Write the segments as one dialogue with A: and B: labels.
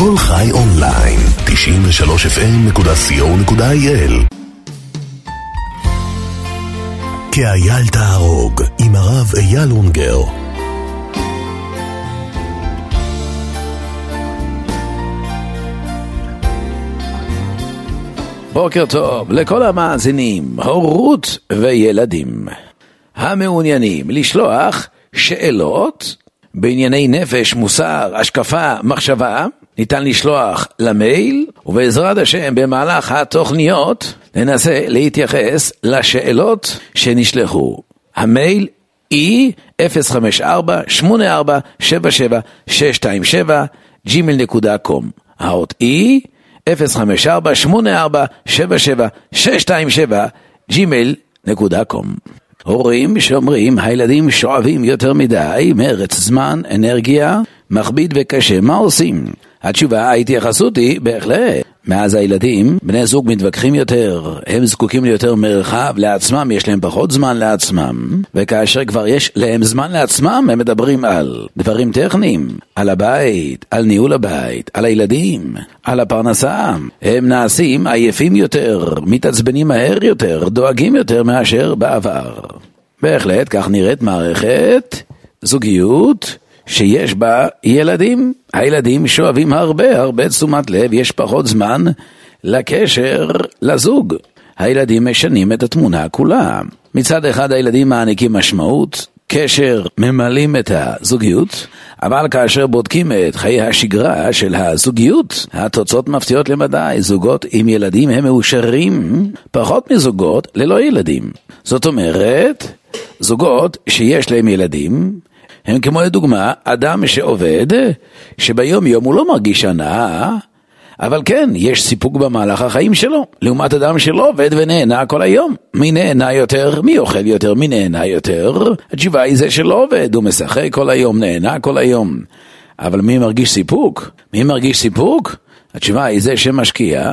A: כל חי אונליין, 93fm.co.il. כאייל תהרוג, עם הרב אייל אונגר.
B: בוקר טוב לכל המאזינים, הורות וילדים המעוניינים לשלוח שאלות בענייני נפש, מוסר, השקפה, מחשבה. ניתן לשלוח למייל, ובעזרת השם במהלך התוכניות ננסה להתייחס לשאלות שנשלחו. המייל היא 054-8477-627 gmail.com. האות היא 054-8477-627 gmail.com. הורים שאומרים הילדים שואבים יותר מדי, מרץ זמן, אנרגיה, מכביד וקשה, מה עושים? התשובה, ההתייחסות היא בהחלט. מאז הילדים, בני זוג מתווכחים יותר, הם זקוקים ליותר מרחב לעצמם, יש להם פחות זמן לעצמם, וכאשר כבר יש להם זמן לעצמם, הם מדברים על דברים טכניים, על הבית, על ניהול הבית, על הילדים, על הפרנסה. הם נעשים עייפים יותר, מתעצבנים מהר יותר, דואגים יותר מאשר בעבר. בהחלט, כך נראית מערכת זוגיות שיש בה ילדים. הילדים שואבים הרבה תשומת לב, יש פחות זמן לקשר לזוג. הילדים משנים את התמונה כולה. מצד אחד הילדים מעניקים משמעות, קשר, ממלאים את הזוגיות, אבל כאשר בודקים את חיי השגרה של הזוגיות, התוצאות מפתיעות למדי. זוגות עם ילדים הם מאושרים פחות מזוגות ללא ילדים. זאת אומרת, זוגות שיש להם ילדים הם כמו לדוגמה אדם שעובד, שביום יום הוא לא מרגיש הנאה, אבל כן, יש סיפוק במהלך החיים שלו, לעומת אדם שלא עובד ונהנה כל היום. מי נהנה יותר? מי אוכל יותר? מי נהנה יותר? התשובה היא זה שלא עובד, הוא משחק כל היום, נהנה כל היום. אבל מי מרגיש סיפוק? מי מרגיש סיפוק? התשובה היא זה שמשקיע,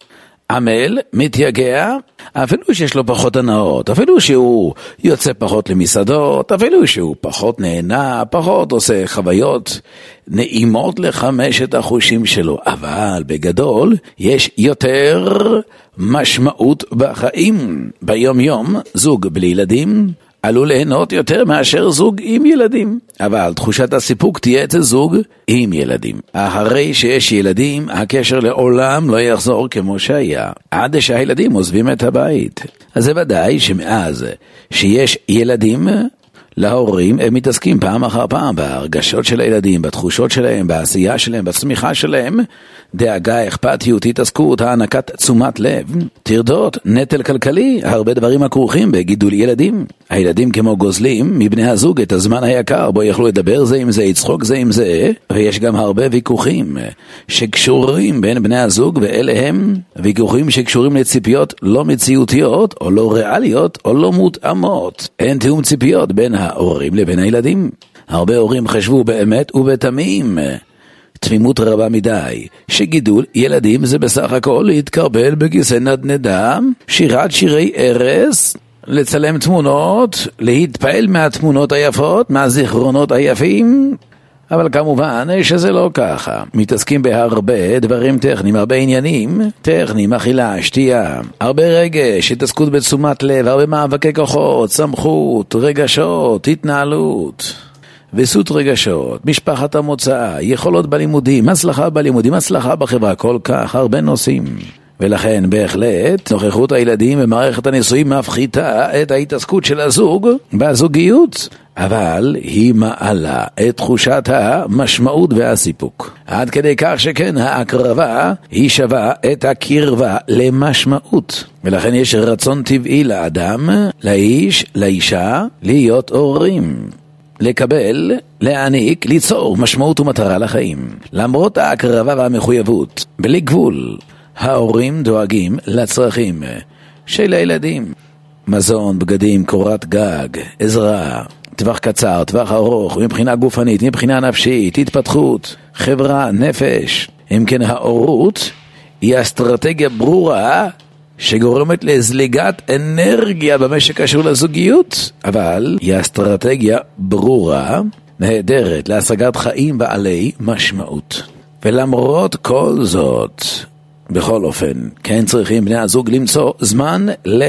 B: עמל, מתייגע, אפילו שיש לו פחות הנאות, אפילו שהוא יוצא פחות למסעדות, אפילו שהוא פחות נהנה, פחות עושה חוויות נעימות לחמשת החושים שלו, אבל בגדול יש יותר משמעות בחיים. ביום יום זוג בלי ילדים עלול ליהנות יותר מאשר זוג עם ילדים, אבל תחושת הסיפוק תהיה אצל זוג עם ילדים. אחרי שיש ילדים, הקשר לעולם לא יחזור כמו שהיה, עד שהילדים עוזבים את הבית. אז זה ודאי שמאז שיש ילדים, להורים הם מתעסקים פעם אחר פעם בהרגשות של הילדים, בתחושות שלהם, בעשייה שלהם, בצמיחה שלהם, דאגה, אכפתיות, התעסקות, הענקת תשומת לב, טרדות, נטל כלכלי, הרבה דברים הכרוכים בגידול ילדים. הילדים כמו גוזלים מבני הזוג את הזמן היקר בו יכלו לדבר זה עם זה, יצחוק זה עם זה, ויש גם הרבה ויכוחים שקשורים בין בני הזוג, ואלה הם ויכוחים שקשורים לציפיות לא מציאותיות או לא ריאליות או לא מותאמות. אין תיאום ציפיות בין ההורים לבין הילדים. הרבה הורים חשבו באמת ובתמים, תמימות רבה מדי, שגידול ילדים זה בסך הכל להתקרבל בכיסא נדנדה, שירת שירי ערס, לצלם תמונות, להתפעל מהתמונות היפות, מהזיכרונות היפים. אבל כמובן שזה לא ככה. מתעסקים בהרבה דברים טכניים, הרבה עניינים טכניים, אכילה, שתייה, הרבה רגש, התעסקות בתשומת לב, הרבה מאבקי כוחות, סמכות, רגשות, התנהלות, ויסות רגשות, משפחת המוצא, יכולות בלימודים, הצלחה בלימודים, הצלחה בחברה, כל כך הרבה נושאים. ולכן בהחלט נוכחות הילדים במערכת הנישואים מפחיתה את ההתעסקות של הזוג בזוגיות, אבל היא מעלה את תחושת המשמעות והסיפוק, עד כדי כך שכן ההקרבה היא שווה את הקרבה למשמעות. ולכן יש רצון טבעי לאדם, לאיש, לאישה, להיות הורים, לקבל, להעניק, ליצור משמעות ומטרה לחיים. למרות ההקרבה והמחויבות בלי גבול, ההורים דואגים לצרכים של הילדים, מזון, בגדים, קורת גג, עזרה, טווח קצר, טווח ארוך, מבחינה גופנית, מבחינה נפשית, התפתחות, חברה, נפש. אם כן, ההורות היא אסטרטגיה ברורה שגורמת לזליגת אנרגיה במה שקשור לזוגיות, אבל היא אסטרטגיה ברורה, נהדרת להשגת חיים בעלי משמעות. ולמרות כל זאת, בכל אופן, כן צריכים בני הזוג למצוא זמן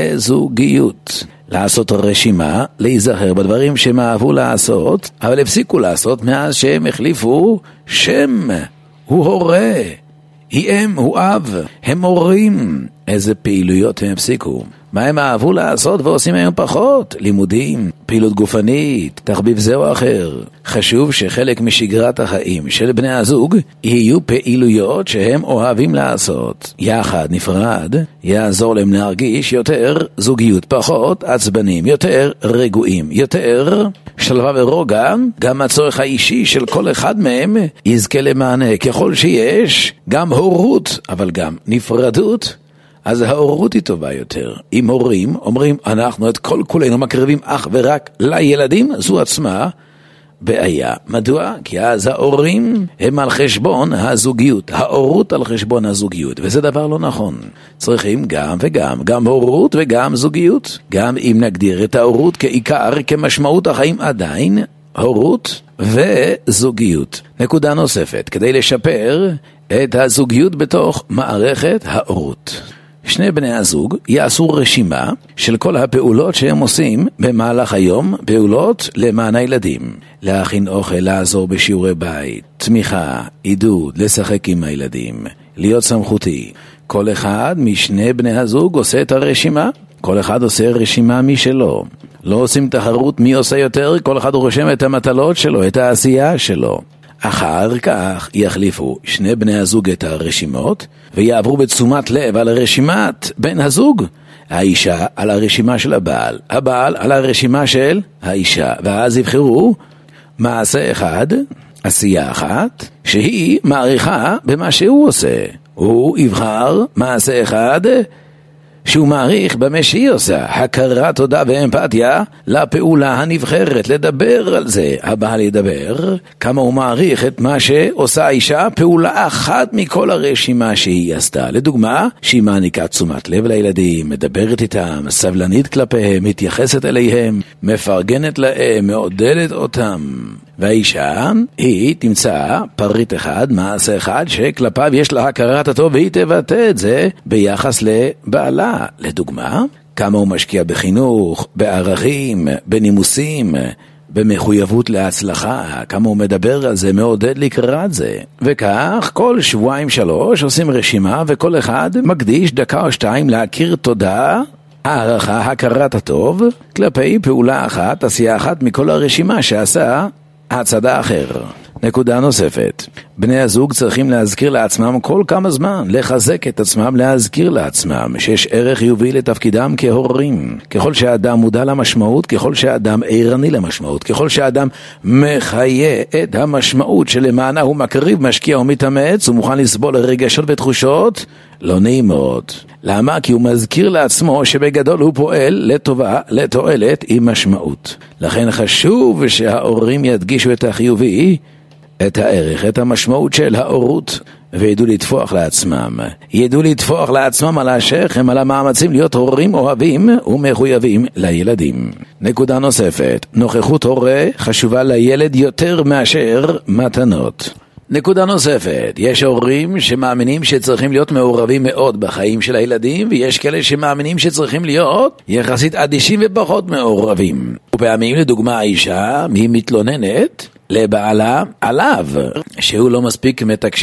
B: לזוגיות. לעשות רשימה, להיזכר בדברים שהם אהבו לעשות, אבל הפסיקו לעשות מאז שהם החליפו שם. הוא הורה, היא אם, הוא אב, הם הורים. איזה פעילויות הם הפסיקו? מה הם אהבו לעשות ועושים היום פחות? לימודים, פעילות גופנית, תחביב זה או אחר. חשוב שחלק משגרת החיים של בני הזוג יהיו פעילויות שהם אוהבים לעשות. יחד נפרד, יעזור להם להרגיש יותר זוגיות, פחות עצבנים, יותר רגועים, יותר שלווה ורוגע. גם הצורך האישי של כל אחד מהם יזכה למענה. ככל שיש גם הורות, אבל גם נפרדות, אז ההורות היא טובה יותר. אם הורים אומרים, אנחנו את כל כולנו מקריבים אך ורק לילדים, זו עצמה בעיה. מדוע? כי אז ההורים הם על חשבון הזוגיות, ההורות על חשבון הזוגיות, וזה דבר לא נכון. צריכים גם וגם, גם הורות וגם זוגיות. גם אם נגדיר את ההורות כעיקר, כמשמעות החיים, עדיין הורות וזוגיות. נקודה נוספת, כדי לשפר את הזוגיות בתוך מערכת ההורות. שני בני הזוג יעשו רשימה של כל הפעולות שהם עושים במהלך היום, פעולות למען הילדים. להכין אוכל, לעזור בשיעורי בית, תמיכה, עידוד, לשחק עם הילדים, להיות סמכותי. כל אחד משני בני הזוג עושה את הרשימה, כל אחד עושה רשימה משלו. לא עושים תחרות מי עושה יותר, כל אחד רושם את המטלות שלו, את העשייה שלו. אחר כך יחליפו שני בני הזוג את הרשימות ויעברו בתשומת לב על רשימת בן הזוג. האישה על הרשימה של הבעל, הבעל על הרשימה של האישה, ואז יבחרו מעשה אחד, עשייה אחת, שהיא מעריכה במה שהוא עושה. הוא יבחר מעשה אחד שהוא מעריך במה שהיא עושה, הכרת תודה ואמפתיה לפעולה הנבחרת, לדבר על זה. הבעל ידבר כמה הוא מעריך את מה שעושה האישה, פעולה אחת מכל הרשימה שהיא עשתה. לדוגמה, שהיא מעניקה תשומת לב לילדים, מדברת איתם, סבלנית כלפיהם, מתייחסת אליהם, מפרגנת להם, מעודדת אותם. והאישה היא תמצא פריט אחד, מעשה אחד, שכלפיו יש לה הכרת הטוב, והיא תבטא את זה ביחס לבעלה. לדוגמה, כמה הוא משקיע בחינוך, בערכים, בנימוסים, במחויבות להצלחה, כמה הוא מדבר על זה, מעודד לקראת זה. וכך כל שבועיים 3 עושים רשימה, וכל אחד מקדיש דקה או 2 להכיר תודה, הערכה, הכרת הטוב, כלפי פעולה אחת, עשייה אחת מכל הרשימה שעשה הצד האחר. נקודה נוספת, בני הזוג צריכים להזכיר לעצמם כל כמה זמן, לחזק את עצמם, להזכיר לעצמם שיש ערך חיובי לתפקידם כהורים. ככל שהאדם מודע למשמעות, ככל שהאדם ערני למשמעות, ככל שהאדם מחיה את המשמעות שלמענה הוא מקריב, משקיע ומתאמץ, הוא מוכן לסבול רגשות ותחושות לא נעימות. למה? כי הוא מזכיר לעצמו שבגדול הוא פועל לטובה, לתועלת עם משמעות. לכן חשוב שההורים ידגישו את החיובי, את הערך, את המשמעות של ההורות, וידעו לתפוח לעצמם. ידעו לתפוח לעצמם על השכם, על המאמצים להיות הורים אוהבים ומחויבים לילדים. נקודה נוספת, נוכחות הורה חשובה לילד יותר מאשר מתנות. נקודה נוספת, יש הורים שמאמינים שצריכים להיות מעורבים מאוד בחיים של הילדים, ויש כאלה שמאמינים שצריכים להיות יחסית אדישים ופחות מעורבים. ופעמים לדוגמה האישה היא מתלוננת לבעלה עליו שהוא לא מספיק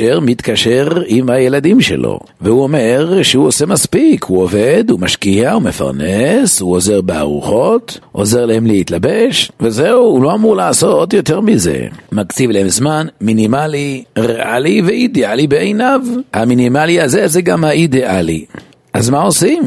B: מתקשר עם הילדים שלו, והוא אומר שהוא עושה מספיק, הוא עובד, הוא משקיע, הוא מפרנס, הוא עוזר בארוחות, עוזר להם להתלבש, וזהו, הוא לא אמור לעשות יותר מזה. מקציב להם זמן מינימלי, ריאלי ואידיאלי בעיניו. המינימלי הזה זה גם האידיאלי. אז מה עושים?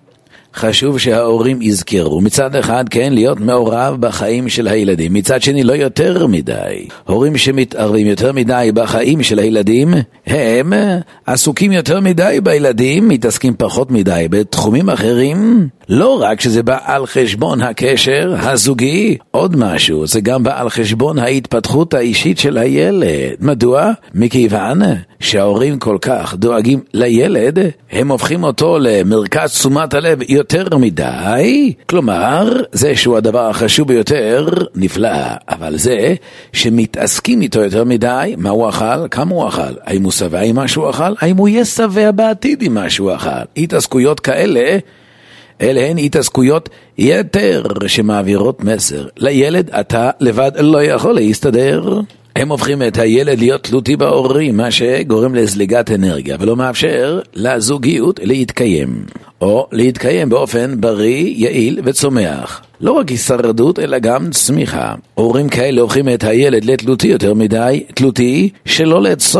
B: חשוב שההורים יזכרו, מצד אחד כן להיות מעורב בחיים של הילדים, מצד שני לא יותר מדי. הורים שמתערבים יותר מדי בחיים של הילדים, הם עסוקים יותר מדי בילדים, מתעסקים פחות מדי בתחומים אחרים. לא רק שזה בא על חשבון הקשר הזוגי, עוד משהו, זה גם בא על חשבון ההתפתחות האישית של הילד. מדוע? מכיוון שההורים כל כך דואגים לילד, הם הופכים אותו למרכז תשומת הלב יותר מדי, כלומר, זה שהוא הדבר החשוב ביותר, נפלא, אבל זה שמתעסקים איתו יותר מדי, מה הוא אכל, כמה הוא אכל, האם הוא שבע עם מה שהוא אכל, האם הוא יהיה שבע בעתיד עם מה שהוא אכל. התעסקויות כאלה, אלה הן התעסקויות יתר שמעבירות מסר. לילד אתה לבד לא יכול להסתדר. הם הופכים את הילד להיות תלותי בהורים, מה שגורם לזליגת אנרגיה ולא מאפשר לזוגיות להתקיים. או להתקיים באופן בריא, יעיל וצומח. לא רק הישרדות אלא גם צמיחה. הורים כאלה הופכים את הילד לתלותי יותר מדי, תלותי שלא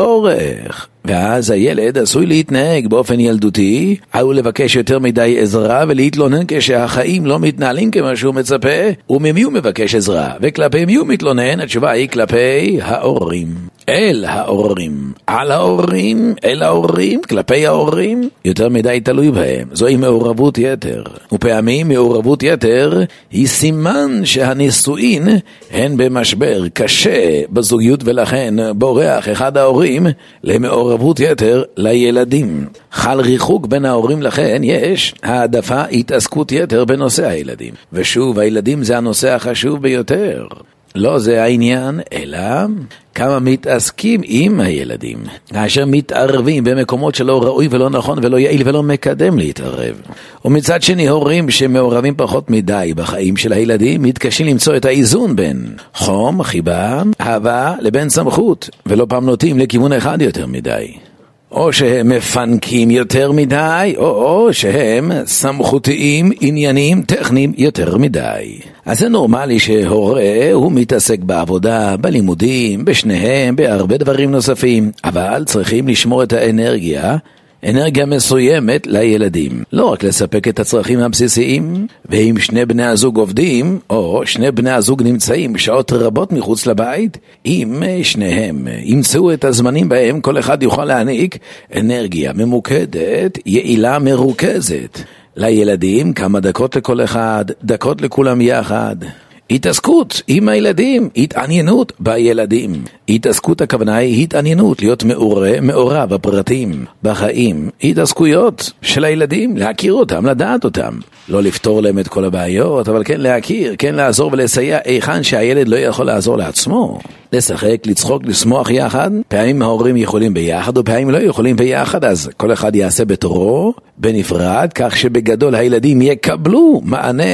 B: לצורך. ואז הילד עשוי להתנהג באופן ילדותי, עלול לבקש יותר מדי עזרה ולהתלונן כשהחיים לא מתנהלים כמו שהוא מצפה, וממי הוא מבקש עזרה, וכלפי מי הוא מתלונן? התשובה היא כלפי ההורים. אל ההורים, על ההורים, אל ההורים, כלפי ההורים, יותר מדי תלוי בהם. זוהי מעורבות יתר. ופעמים מעורבות יתר היא סימן שהנישואין הן במשבר קשה בזוגיות, ולכן בורח אחד ההורים למעורבות יתר לילדים. חל ריחוק בין ההורים, לכן יש העדפה התעסקות יתר בנושא הילדים. ושוב, הילדים זה הנושא החשוב ביותר. לא זה העניין, אלא כמה מתעסקים עם הילדים, כאשר מתערבים במקומות שלא ראוי ולא נכון ולא יעיל ולא מקדם להתערב. ומצד שני, הורים שמעורבים פחות מדי בחיים של הילדים מתקשים למצוא את האיזון בין חום, חיבה, אהבה לבין סמכות, ולא פעם נוטים לכיוון אחד יותר מדי. או שהם מפנקים יותר מדי, או שהם סמכותיים, עניינים, טכניים יותר מדי. אז זה נורמלי שהורה הוא מתעסק בעבודה, בלימודים, בשניהם, בהרבה דברים נוספים, אבל צריכים לשמור את האנרגיה, אנרגיה מסוימת לילדים. לא רק לספק את הצרכים הבסיסיים, ואם שני בני הזוג עובדים, או שני בני הזוג נמצאים שעות רבות מחוץ לבית, אם שניהם ימצאו את הזמנים בהם כל אחד יוכל להעניק אנרגיה ממוקדת, יעילה, מרוכזת. לילדים כמה דקות לכל אחד, דקות לכולם יחד. התעסקות עם הילדים, התעניינות בילדים. התעסקות הכוונה היא התעניינות, להיות מעורב בפרטים, בחיים. התעסקויות של הילדים, להכיר אותם, לדעת אותם. לא לפתור להם את כל הבעיות, אבל כן להכיר, כן לעזור ולסייע היכן שהילד לא יכול לעזור לעצמו. לשחק, לצחוק, לשמוח יחד. פעמים ההורים יכולים ביחד, ופעמים לא יכולים ביחד, אז כל אחד יעשה בתורו, בנפרד, כך שבגדול הילדים יקבלו מענה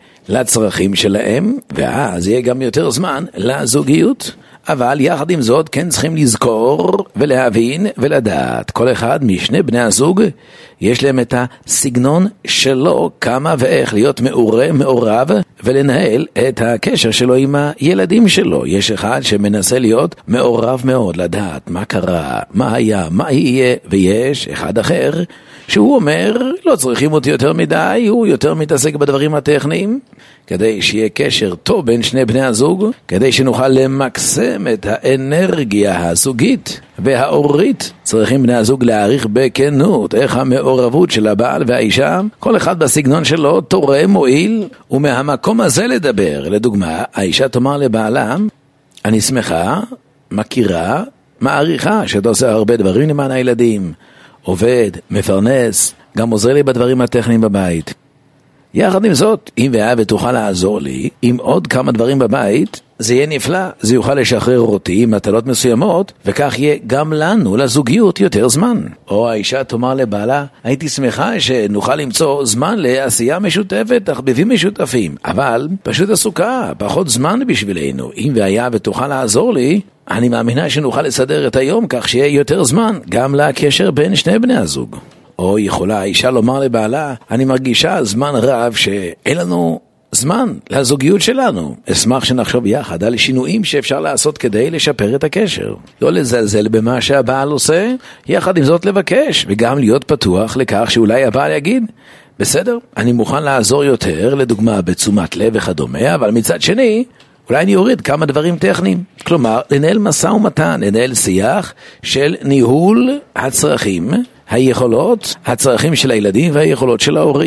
B: לצרכים שלהם, ואז יהיה גם יותר זמן לזוגיות. אבל יחד עם זאת כן צריכים לזכור ולהבין ולדעת, כל אחד משני בני הזוג יש להם את הסגנון שלו, כמה ואיך להיות מעורב ולנהל את הקשר שלו עם הילדים שלו. יש אחד שמנסה להיות מעורב מאוד, לדעת מה קרה, מה היה, מה יהיה, ויש אחד אחר שהוא אומר, לא צריכים אותי יותר מדי, הוא יותר מתעסק בדברים הטכניים, כדי שיהיה קשר טוב בין שני בני הזוג, כדי שנוכל למקסם את האנרגיה הזוגית וההורית. צריכים בני הזוג להעריך בכנות איך המעורבות של הבעל והאישה, כל אחד בסגנון שלו, תורם, מועיל, ומהמקום הזה לדבר. לדוגמה, האישה תאמר לבעלה, אני שמחה, מכירה, מעריכה שאתה עושה הרבה דברים למען הילדים, עובד, מפרנס, גם עוזר לי בדברים הטכניים בבית. יחד עם זאת, אם ואהב תוכל לעזור לי עם עוד כמה דברים בבית, זה יהיה נפלא, זה יוכל לשחרר אותי עם מטלות מסוימות, וכך יהיה גם לנו, לזוגיות, יותר זמן. או האישה תאמר לבעלה, הייתי שמחה שנוכל למצוא זמן לעשייה משותפת, תחביבים משותפים, אבל פשוט עסוקה, פחות זמן בשבילנו. אם והיה ותוכל לעזור לי, אני מאמינה שנוכל לסדר את היום כך שיהיה יותר זמן, גם לקשר בין שני בני הזוג. או יכולה האישה לומר לבעלה, אני מרגישה זמן רב שאין לנו זמן לזוגיות שלנו. אשמח שנחשוב יחד על שינויים שאפשר לעשות כדי לשפר את הקשר. לא לזלזל במה שהבעל עושה, יחד עם זאת לבקש, וגם להיות פתוח לכך שאולי הבעל יגיד, בסדר, אני מוכן לעזור יותר, לדוגמה בתשומת לב וכדומה, אבל מצד שני, אולי אני אוריד כמה דברים טכניים. כלומר, לנהל משא ומתן, לנהל שיח של ניהול הצרכים, היכולות, הצרכים של הילדים והיכולות של ההורים.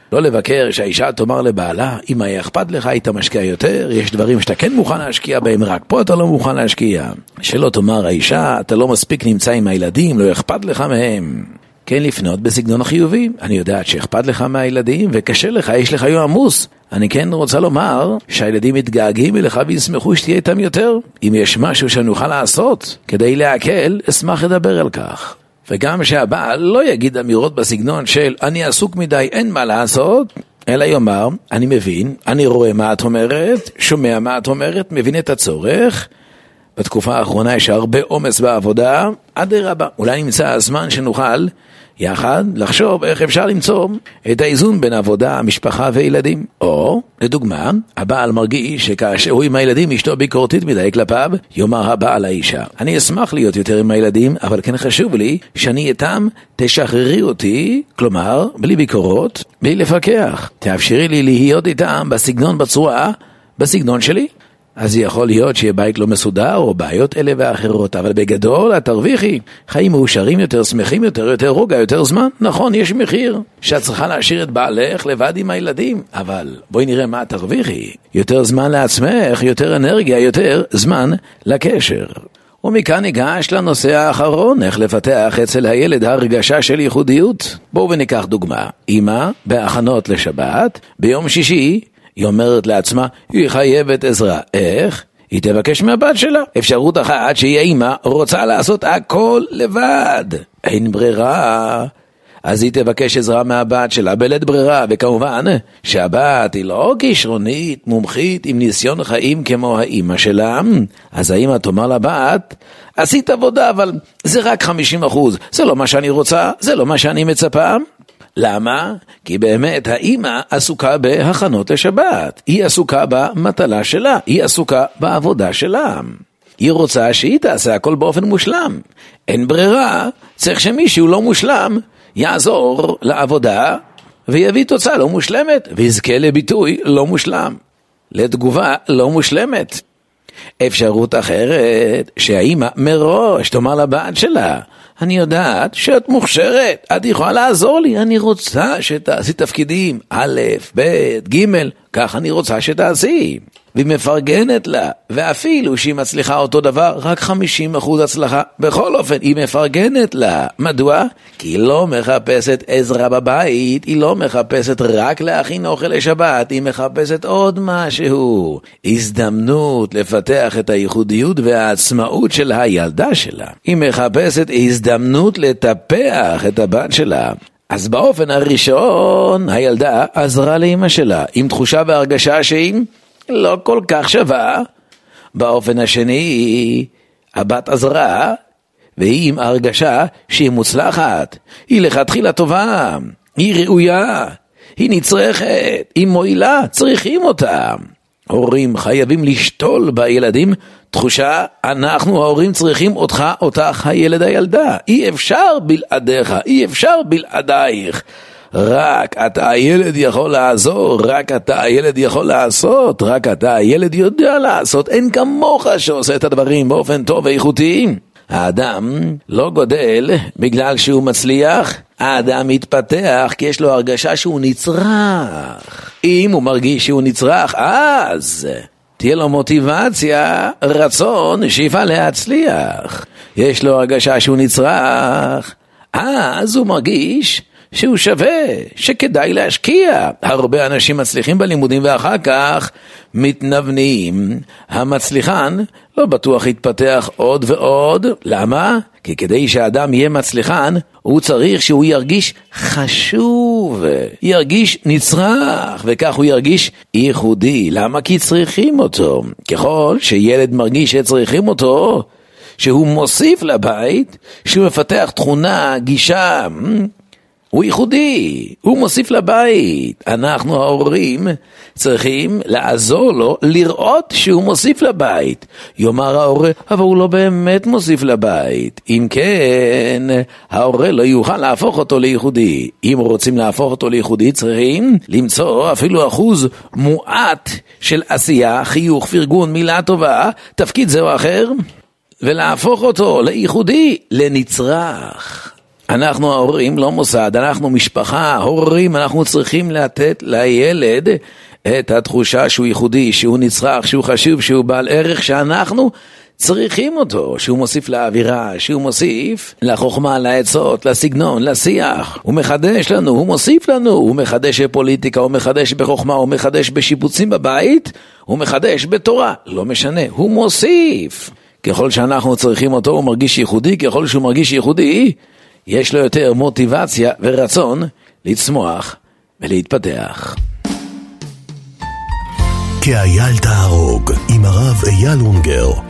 B: לא לבקר שהאישה תאמר לבעלה, אם היה אכפת לך היית משקיע יותר, יש דברים שאתה כן מוכן להשקיע בהם, רק פה אתה לא מוכן להשקיע. שלא תאמר האישה, אתה לא מספיק נמצא עם הילדים, לא אכפת לך מהם. כן לפנות בסגנון החיובי, אני יודעת שאכפת לך מהילדים וקשה לך, יש לך יום עמוס. אני כן רוצה לומר שהילדים מתגעגעים אליך וישמחו שתהיה איתם יותר. אם יש משהו שנוכל לעשות כדי להקל, אשמח לדבר על כך. וגם שהבעל לא יגיד אמירות בסגנון של אני עסוק מדי, אין מה לעשות, אלא יאמר, אני מבין, אני רואה מה את אומרת, שומע מה את אומרת, מבין את הצורך. בתקופה האחרונה יש הרבה עומס בעבודה, אדרבה, אולי נמצא הזמן שנוכל יחד לחשוב איך אפשר למצוא את האיזון בין עבודה, משפחה וילדים. או, לדוגמה, הבעל מרגיש שכאשר הוא עם הילדים אשתו ביקורתית מדי כלפיו, יאמר הבעל לאישה, אני אשמח להיות יותר עם הילדים, אבל כן חשוב לי שאני איתם, תשחררי אותי, כלומר, בלי ביקורות, בלי לפקח. תאפשרי לי להיות איתם בסגנון בצורה, בסגנון שלי. אז יכול להיות שיהיה בית לא מסודר או בעיות אלה ואחרות, אבל בגדול את תרוויחי חיים מאושרים יותר, שמחים יותר, יותר רוגע, יותר זמן. נכון, יש מחיר שאת צריכה להשאיר את בעלך לבד עם הילדים, אבל בואי נראה מה תרוויחי. יותר זמן לעצמך, יותר אנרגיה, יותר זמן לקשר. ומכאן ניגש לנושא האחרון, איך לפתח אצל הילד הרגשה של ייחודיות. בואו וניקח דוגמה. אמא בהכנות לשבת, ביום שישי היא אומרת לעצמה, היא חייבת עזרה. איך? היא תבקש מהבת שלה. אפשרות אחת שהיא האמא רוצה לעשות הכל לבד. אין ברירה. אז היא תבקש עזרה מהבת שלה בלית ברירה, וכמובן שהבת היא לא כישרונית, מומחית, עם ניסיון חיים כמו האמא שלה. אז האמא תאמר לבת, עשית עבודה, אבל זה רק 50%. זה לא מה שאני רוצה, זה לא מה שאני מצפה. למה? כי באמת האמא עסוקה בהכנות לשבת. היא עסוקה במטלה שלה. היא עסוקה בעבודה שלה. היא רוצה שהיא תעשה הכל באופן מושלם. אין ברירה, צריך שמישהו לא מושלם יעזור לעבודה ויביא תוצאה לא מושלמת ויזכה לביטוי לא מושלם, לתגובה לא מושלמת. אפשרות אחרת שהאמא מראש תאמר לבת שלה, אני יודעת שאת מוכשרת, את יכולה לעזור לי, אני רוצה שתעשי תפקידים א', ב', ג', כך אני רוצה שתעשי. והיא מפרגנת לה, ואפילו שהיא מצליחה אותו דבר, רק 50% הצלחה. בכל אופן, היא מפרגנת לה. מדוע? כי היא לא מחפשת עזרה בבית, היא לא מחפשת רק להכין אוכל לשבת, היא מחפשת עוד משהו. הזדמנות לפתח את הייחודיות והעצמאות של הילדה שלה. היא מחפשת הזדמנות לטפח את הבת שלה. אז באופן הראשון, הילדה עזרה לאמא שלה, עם תחושה והרגשה שהיא לא כל כך שווה. באופן השני, הבת עזרה, והיא עם הרגשה שהיא מוצלחת, היא לכתחילה טובה, היא ראויה, היא נצרכת, היא מועילה, צריכים אותה. הורים חייבים לשתול בילדים תחושה, אנחנו ההורים צריכים אותך, אותך הילד הילדה. אי אפשר בלעדיך, אי אפשר בלעדייך. רק אתה הילד יכול לעזור, רק אתה הילד יכול לעשות, רק אתה הילד יודע לעשות, אין כמוך שעושה את הדברים באופן טוב ואיכותי. האדם לא גודל בגלל שהוא מצליח, האדם מתפתח כי יש לו הרגשה שהוא נצרך. אם הוא מרגיש שהוא נצרך, אז תהיה לו מוטיבציה, רצון, שאיפה להצליח. יש לו הרגשה שהוא נצרך, אז הוא מרגיש שהוא שווה, שכדאי להשקיע. הרבה אנשים מצליחים בלימודים ואחר כך מתנוונים. המצליחן לא בטוח יתפתח עוד ועוד. למה? כי כדי שהאדם יהיה מצליחן, הוא צריך שהוא ירגיש חשוב, ירגיש נצרך, וכך הוא ירגיש ייחודי. למה? כי צריכים אותו. ככל שילד מרגיש שצריכים אותו, שהוא מוסיף לבית, שהוא מפתח תכונה, גישה, הוא ייחודי, הוא מוסיף לבית. אנחנו ההורים צריכים לעזור לו לראות שהוא מוסיף לבית. יאמר ההורה, אבל הוא לא באמת מוסיף לבית. אם כן, ההורה לא יוכל להפוך אותו לייחודי. אם רוצים להפוך אותו לייחודי, צריכים למצוא אפילו אחוז מועט של עשייה, חיוך, פרגון, מילה טובה, תפקיד זה או אחר, ולהפוך אותו לייחודי, לנצרך. אנחנו ההורים לא מוסד, אנחנו משפחה, הורים, אנחנו צריכים לתת לילד את התחושה שהוא ייחודי, שהוא נצרך, שהוא חשוב, שהוא בעל ערך, שאנחנו צריכים אותו, שהוא מוסיף לאווירה, שהוא מוסיף לחוכמה, לעצות, לסגנון, לשיח. הוא מחדש לנו, הוא מוסיף לנו, הוא מחדש בפוליטיקה, הוא מחדש בחוכמה, הוא מחדש בשיפוצים בבית, הוא מחדש בתורה, לא משנה, הוא מוסיף. ככל שאנחנו צריכים אותו, הוא מרגיש ייחודי, ככל שהוא מרגיש ייחודי, יש לו יותר מוטיבציה ורצון לצמוח ולהתפתח.
A: כאייל תהרוג עם הרב אייל אונגר.